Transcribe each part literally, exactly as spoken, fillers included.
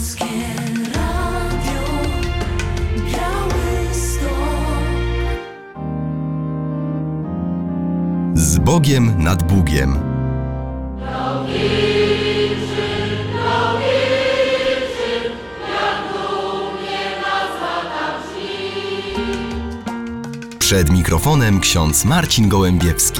Polskie Radio Białystok. Z Bogiem nad Bugiem. Przed mikrofonem ksiądz Marcin Gołębiewski.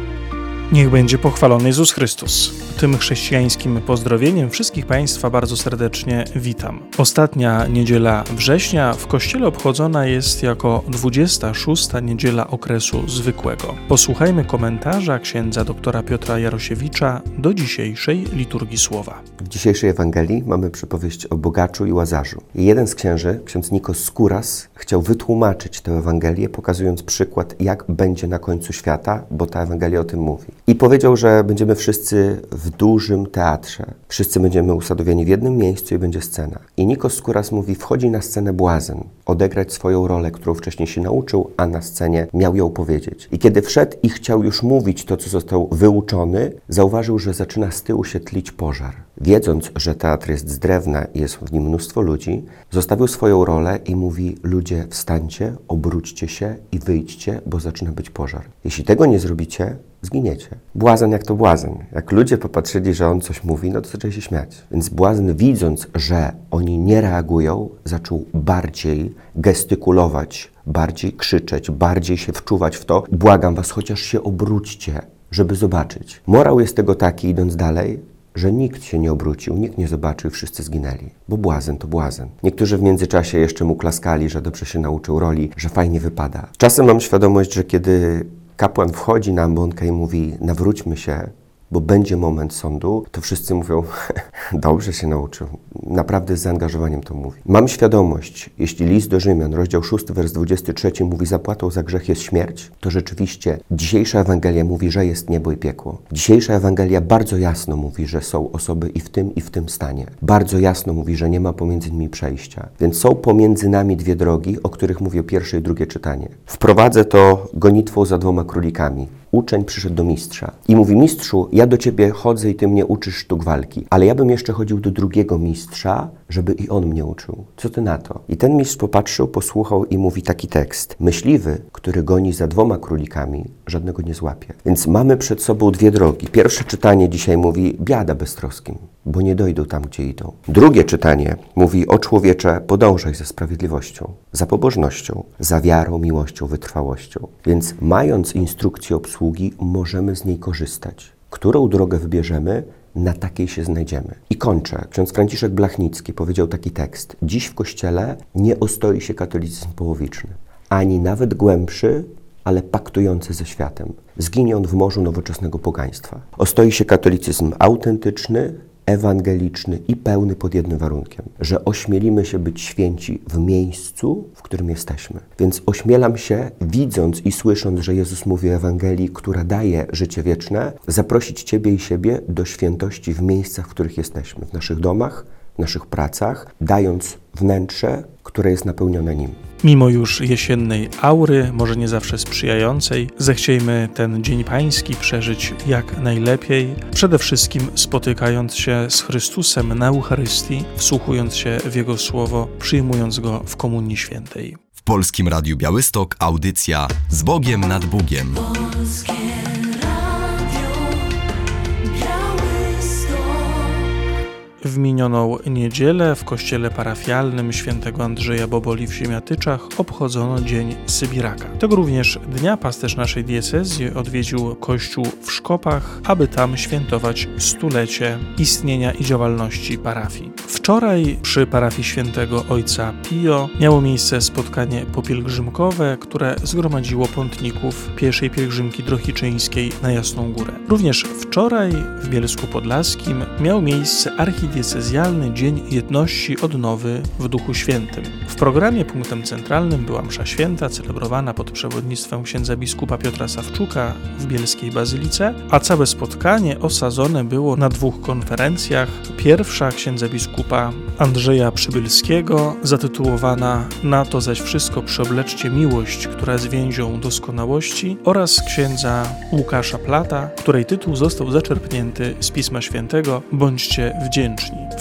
Niech będzie pochwalony Jezus Chrystus. Tym chrześcijańskim pozdrowieniem wszystkich Państwa bardzo serdecznie witam. Ostatnia niedziela września w Kościele obchodzona jest jako dwudziesta szósta niedziela okresu zwykłego. Posłuchajmy komentarza księdza doktora Piotra Jarosiewicza do dzisiejszej liturgii słowa. W dzisiejszej Ewangelii mamy przypowieść o bogaczu i łazarzu. I jeden z księży, ksiądz Nikos Skóras, chciał wytłumaczyć tę Ewangelię, pokazując przykład, jak będzie na końcu świata, bo ta Ewangelia o tym mówi. I powiedział, że będziemy wszyscy w dużym teatrze. Wszyscy będziemy usadowieni w jednym miejscu i będzie scena. I Nikos Skóras mówi, wchodzi na scenę błazen, odegrać swoją rolę, którą wcześniej się nauczył, a na scenie miał ją powiedzieć. I kiedy wszedł i chciał już mówić to, co został wyuczony, zauważył, że zaczyna z tyłu się tlić pożar. Wiedząc, że teatr jest z drewna i jest w nim mnóstwo ludzi, zostawił swoją rolę i mówi, ludzie wstańcie, obróćcie się i wyjdźcie, bo zaczyna być pożar. Jeśli tego nie zrobicie, zginiecie. Błazen jak to błazen. Jak ludzie popatrzyli, że on coś mówi, no to zaczęli się śmiać. Więc błazen, widząc, że oni nie reagują, zaczął bardziej gestykulować, bardziej krzyczeć, bardziej się wczuwać w to. Błagam was, chociaż się obróćcie, żeby zobaczyć. Morał jest tego taki, idąc dalej, że nikt się nie obrócił, nikt nie zobaczył, wszyscy zginęli. Bo błazen to błazen. Niektórzy w międzyczasie jeszcze mu klaskali, że dobrze się nauczył roli, że fajnie wypada. Czasem mam świadomość, że kiedy kapłan wchodzi na ambonkę i mówi, nawróćmy się, bo będzie moment sądu, to wszyscy mówią, dobrze się nauczył. Naprawdę z zaangażowaniem to mówi. Mam świadomość, jeśli list do Rzymian, rozdział szósty, wers dwudziesty trzeci mówi, zapłatą za grzech jest śmierć, to rzeczywiście dzisiejsza Ewangelia mówi, że jest niebo i piekło. Dzisiejsza Ewangelia bardzo jasno mówi, że są osoby i w tym, i w tym stanie. Bardzo jasno mówi, że nie ma pomiędzy nimi przejścia. Więc są pomiędzy nami dwie drogi, o których mówię pierwsze i drugie czytanie. Wprowadzę to gonitwą za dwoma królikami. Uczeń przyszedł do mistrza i mówi, mistrzu, ja do ciebie chodzę i ty mnie uczysz sztuk walki, ale ja bym jeszcze chodził do drugiego mistrza, żeby i on mnie uczył. Co ty na to? I ten mistrz popatrzył, posłuchał i mówi taki tekst. Myśliwy, który goni za dwoma królikami, żadnego nie złapie. Więc mamy przed sobą dwie drogi. Pierwsze czytanie dzisiaj mówi, biada beztroskim, bo nie dojdą tam, gdzie idą. Drugie czytanie mówi, o człowiecze, podążaj za sprawiedliwością, za pobożnością, za wiarą, miłością, wytrwałością. Więc mając instrukcję obsługi, możemy z niej korzystać. Którą drogę wybierzemy, na takiej się znajdziemy. I kończę. Ksiądz Franciszek Blachnicki powiedział taki tekst. Dziś w Kościele nie ostoi się katolicyzm połowiczny, ani nawet głębszy, ale paktujący ze światem. Zginie on w morzu nowoczesnego pogaństwa. Ostoi się katolicyzm autentyczny, ewangeliczny i pełny pod jednym warunkiem, że ośmielimy się być święci w miejscu, w którym jesteśmy. Więc ośmielam się, widząc i słysząc, że Jezus mówi o Ewangelii, która daje życie wieczne, zaprosić Ciebie i siebie do świętości w miejscach, w których jesteśmy, w naszych domach, w naszych pracach, dając wnętrze, które jest napełnione Nim. Mimo już jesiennej aury, może nie zawsze sprzyjającej, zechciejmy ten Dzień Pański przeżyć jak najlepiej, przede wszystkim spotykając się z Chrystusem na Eucharystii, wsłuchując się w Jego Słowo, przyjmując Go w Komunii Świętej. W Polskim Radiu Białystok audycja Z Bogiem nad Bugiem. Polskie Radio Białystok. W minioną niedzielę w kościele parafialnym świętego Andrzeja Boboli w Siemiatyczach obchodzono Dzień Sybiraka. Tego również dnia pasterz naszej diecezji odwiedził kościół w Szkopach, aby tam świętować stulecie istnienia i działalności parafii. Wczoraj przy parafii świętego ojca Pio miało miejsce spotkanie popielgrzymkowe, które zgromadziło pątników pierwszej pielgrzymki drohiczyńskiej na Jasną Górę. Również wczoraj w Bielsku Podlaskim miał miejsce archidiecezjalny Dzień Jedności Odnowy w Duchu Świętym. W programie punktem centralnym była msza święta celebrowana pod przewodnictwem księdza biskupa Piotra Sawczuka w Bielskiej Bazylice, a całe spotkanie osadzone było na dwóch konferencjach. Pierwsza księdza biskupa Andrzeja Przybylskiego, zatytułowana Na to zaś wszystko przeobleczcie miłość, która jest więzią doskonałości, oraz księdza Łukasza Plata, której tytuł został zaczerpnięty z Pisma Świętego Bądźcie wdzięczni. W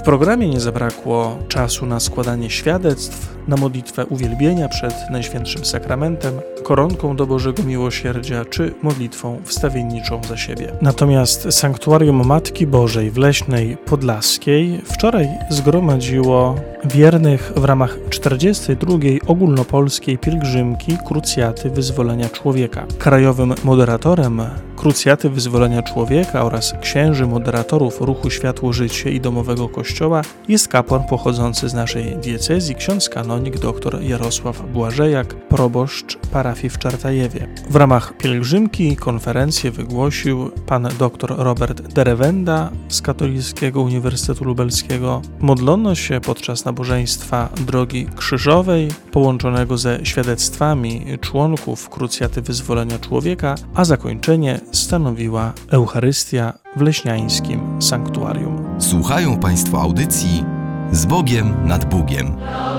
programie nie zabrakło czasu na składanie świadectw, na modlitwę uwielbienia przed Najświętszym Sakramentem, koronką do Bożego Miłosierdzia czy modlitwą wstawienniczą za siebie. Natomiast Sanktuarium Matki Bożej w Leśnej Podlaskiej wczoraj zgromadziło wiernych w ramach czterdziestej drugiej ogólnopolskiej pielgrzymki Krucjaty Wyzwolenia Człowieka. Krajowym moderatorem Krucjaty Wyzwolenia Człowieka oraz księży moderatorów Ruchu Światło Życie i Domowego Kościoła jest kapłan pochodzący z naszej diecezji, ksiądz kanonik dr Jarosław Błażejak, proboszcz parafii w Czartajewie. W ramach pielgrzymki konferencję wygłosił pan dr Robert Derewenda z Katolickiego Uniwersytetu Lubelskiego. Modlono się podczas nabożeństwa Drogi Krzyżowej, połączonego ze świadectwami członków Krucjaty Wyzwolenia Człowieka, a zakończenie stanowiła Eucharystia w leśniańskim sanktuarium. Słuchają Państwo audycji Z Bogiem nad Bugiem.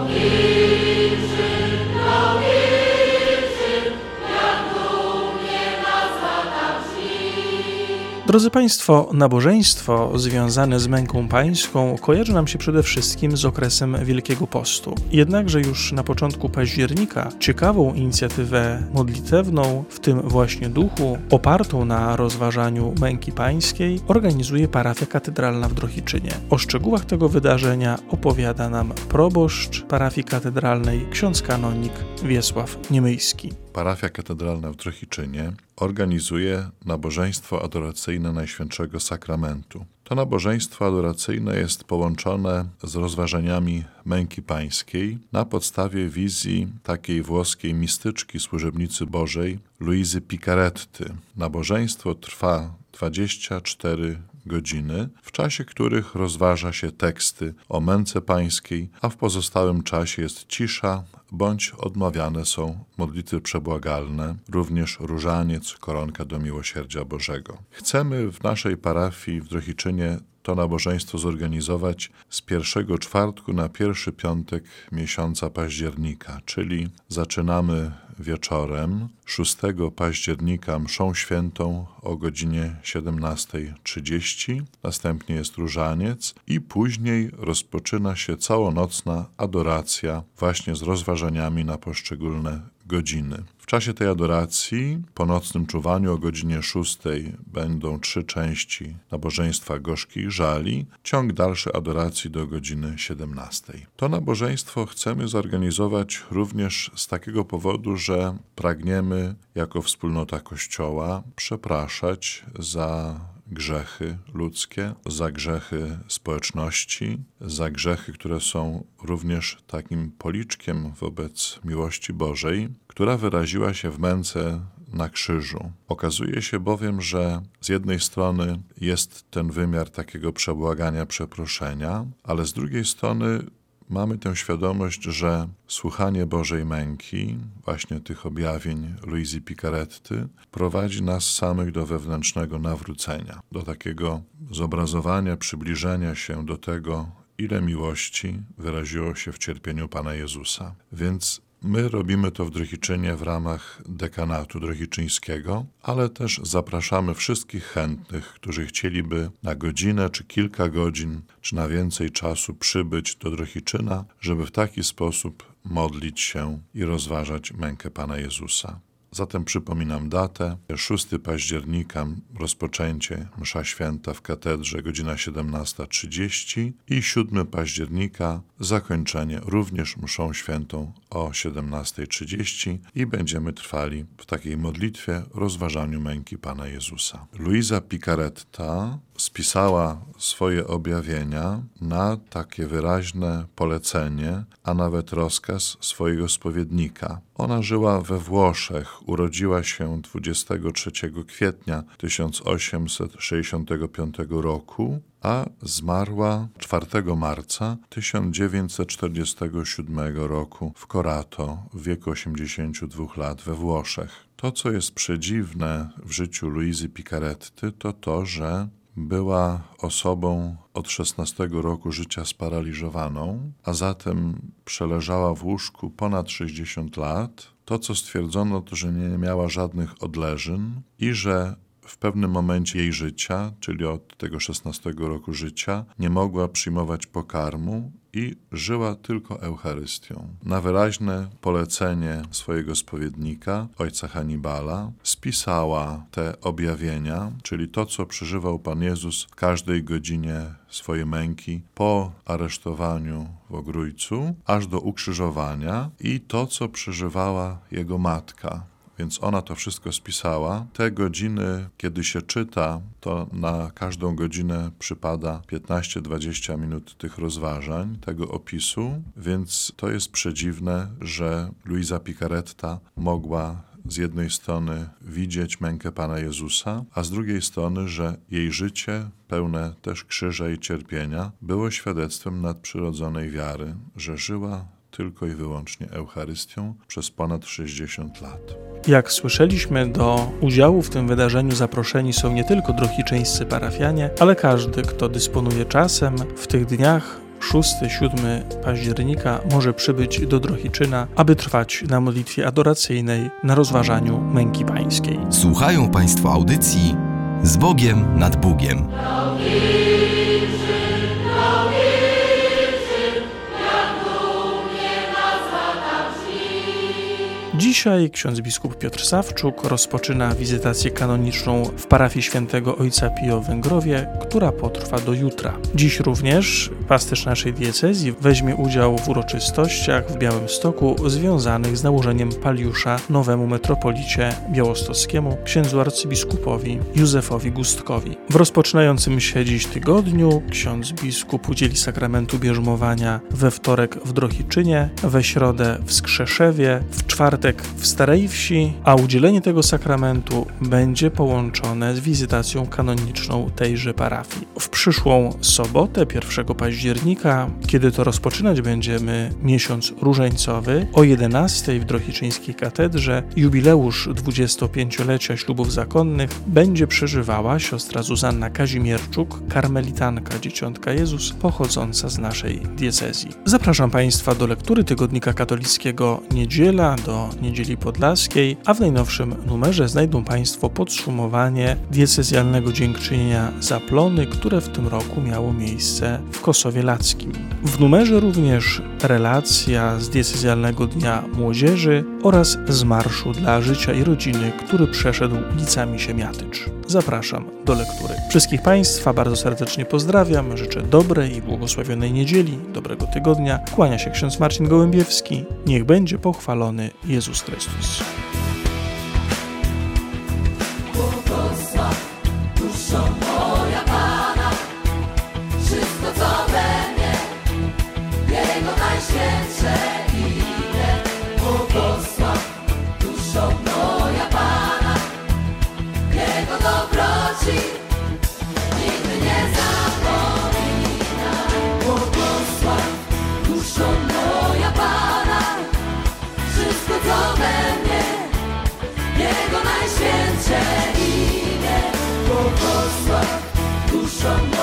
Drodzy Państwo, nabożeństwo związane z męką pańską kojarzy nam się przede wszystkim z okresem Wielkiego Postu. Jednakże już na początku października ciekawą inicjatywę modlitewną, w tym właśnie duchu, opartą na rozważaniu męki pańskiej, organizuje parafia katedralna w Drohiczynie. O szczegółach tego wydarzenia opowiada nam proboszcz parafii katedralnej, ksiądz kanonik Wiesław Niemyjski. Parafia katedralna w Drohiczynie organizuje nabożeństwo adoracyjne Najświętszego Sakramentu. To nabożeństwo adoracyjne jest połączone z rozważaniami męki pańskiej na podstawie wizji takiej włoskiej mistyczki, służebnicy Bożej, Luizy Picaretty. Nabożeństwo trwa dwadzieścia cztery godziny, w czasie których rozważa się teksty o męce pańskiej, a w pozostałym czasie jest cisza, bądź odmawiane są modlitwy przebłagalne, również różaniec, koronka do miłosierdzia Bożego. Chcemy w naszej parafii w Drohiczynie to nabożeństwo zorganizować z pierwszego czwartku na pierwszy piątek miesiąca października, czyli zaczynamy wieczorem szóstego października mszą świętą o godzinie siedemnasta trzydzieści, następnie jest różaniec i później rozpoczyna się całonocna adoracja właśnie z rozważaniami na poszczególne godziny. W czasie tej adoracji, po nocnym czuwaniu o godzinie szóstej będą trzy części nabożeństwa gorzkich żali, ciąg dalszy adoracji do godziny siedemnastej. To nabożeństwo chcemy zorganizować również z takiego powodu, że pragniemy jako wspólnota Kościoła przepraszać za grzechy ludzkie, za grzechy społeczności, za grzechy, które są również takim policzkiem wobec miłości Bożej, która wyraziła się w męce na krzyżu. Okazuje się bowiem, że z jednej strony jest ten wymiar takiego przebłagania, przeproszenia, ale z drugiej strony mamy tę świadomość, że słuchanie Bożej męki, właśnie tych objawień Luizy Picaretty, prowadzi nas samych do wewnętrznego nawrócenia, do takiego zobrazowania, przybliżenia się do tego, ile miłości wyraziło się w cierpieniu Pana Jezusa. Więc my robimy to w Drohiczynie w ramach dekanatu drohiczyńskiego, ale też zapraszamy wszystkich chętnych, którzy chcieliby na godzinę, czy kilka godzin, czy na więcej czasu przybyć do Drohiczyna, żeby w taki sposób modlić się i rozważać mękę Pana Jezusa. Zatem przypominam datę, szóstego października rozpoczęcie msza święta w katedrze, godzina siedemnasta trzydzieści i siódmego października zakończenie również mszą świętą o siedemnasta trzydzieści i będziemy trwali w takiej modlitwie, rozważaniu męki Pana Jezusa. Luiza Picaretta spisała swoje objawienia na takie wyraźne polecenie, a nawet rozkaz swojego spowiednika. Ona żyła we Włoszech, urodziła się dwudziestego trzeciego kwietnia tysiąc osiemset sześćdziesiątego piątego roku, a zmarła czwartego marca tysiąc dziewięćset czterdziestego siódmego roku w Corato w wieku osiemdziesięciu dwóch lat we Włoszech. To, co jest przedziwne w życiu Luizy Picaretty, to to, że była osobą od szesnastego roku życia sparaliżowaną, a zatem przeleżała w łóżku ponad sześćdziesiąt lat. To, co stwierdzono, to, że nie miała żadnych odleżyn i że w pewnym momencie jej życia, czyli od tego szesnastego roku życia, nie mogła przyjmować pokarmu i żyła tylko Eucharystią. Na wyraźne polecenie swojego spowiednika, ojca Hannibala, spisała te objawienia, czyli to, co przeżywał Pan Jezus w każdej godzinie swojej męki po aresztowaniu w Ogrójcu, aż do ukrzyżowania i to, co przeżywała jego matka. Więc ona to wszystko spisała. Te godziny, kiedy się czyta, to na każdą godzinę przypada piętnaście do dwudziestu minut tych rozważań, tego opisu, więc to jest przedziwne, że Luisa Picaretta mogła z jednej strony widzieć mękę Pana Jezusa, a z drugiej strony, że jej życie, pełne też krzyża i cierpienia, było świadectwem nadprzyrodzonej wiary, że żyła tylko i wyłącznie Eucharystią przez ponad sześćdziesiąt lat. Jak słyszeliśmy, do udziału w tym wydarzeniu zaproszeni są nie tylko drohiczeńscy parafianie, ale każdy, kto dysponuje czasem w tych dniach szóstego do siódmego października może przybyć do Drohiczyna, aby trwać na modlitwie adoracyjnej na rozważaniu męki pańskiej. Słuchają Państwo audycji Z Bogiem nad Bugiem. Dzisiaj ksiądz biskup Piotr Sawczuk rozpoczyna wizytację kanoniczną w parafii świętego Ojca Pio w Węgrowie, która potrwa do jutra. Dziś również pasterz naszej diecezji weźmie udział w uroczystościach w Białymstoku związanych z nałożeniem paliusza nowemu metropolicie białostockiemu, księdzu arcybiskupowi Józefowi Gustkowi. W rozpoczynającym się dziś tygodniu ksiądz biskup udzieli sakramentu bierzmowania we wtorek w Drohiczynie, we środę w Skrzeszewie, w czwartek w Starej Wsi, a udzielenie tego sakramentu będzie połączone z wizytacją kanoniczną tejże parafii. W przyszłą sobotę, pierwszego października, kiedy to rozpoczynać będziemy miesiąc różańcowy, o jedenastej w Drohiczyńskiej katedrze jubileusz dwudziestopięciolecia ślubów zakonnych będzie przeżywała siostra Zuzanna Kazimierczuk, karmelitanka Dzieciątka Jezus, pochodząca z naszej diecezji. Zapraszam Państwa do lektury Tygodnika Katolickiego Niedziela, do Niedzieli Podlaskiej, a w najnowszym numerze znajdą Państwo podsumowanie diecezjalnego dziękczynienia za plony, które w tym roku miało miejsce w Kosowie Lackim. W numerze również relacja z diecezjalnego Dnia Młodzieży oraz z Marszu dla Życia i Rodziny, który przeszedł ulicami Siemiatycz. Zapraszam do lektury. Wszystkich Państwa bardzo serdecznie pozdrawiam, życzę dobrej i błogosławionej niedzieli, dobrego tygodnia. Kłania się ksiądz Marcin Gołębiewski. Niech będzie pochwalony Jezus Chrystus. Błogosław duszą moja Pana, wszystko co we mnie, Jego najświętsze imię. Błogosław duszą moja Pana, Jego dobroci nigdy nie zapomina. Błogosław duszą moja Pana, wszystko co we mnie, Jego najświętsze imię. Błogosław duszą